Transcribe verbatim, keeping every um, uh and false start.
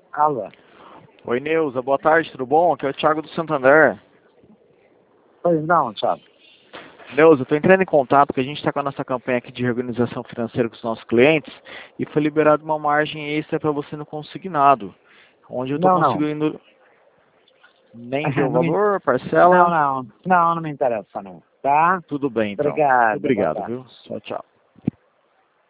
Alô. Oi, Neuza. Boa tarde, tudo bom? Aqui é o Thiago do Santander. Pois não, Thiago. Neuza, estou entrando em contato porque a gente está com a nossa campanha aqui de reorganização financeira com os nossos clientes e foi liberada uma margem extra para você no consignado, onde eu estou Não, não. conseguindo nem ver o não, me... valor, não, parcela. não. Não, não me interessa, não. Tá? Tudo bem, então. Obrigado. Boa Obrigado, tarde. viu? Tchau, tchau.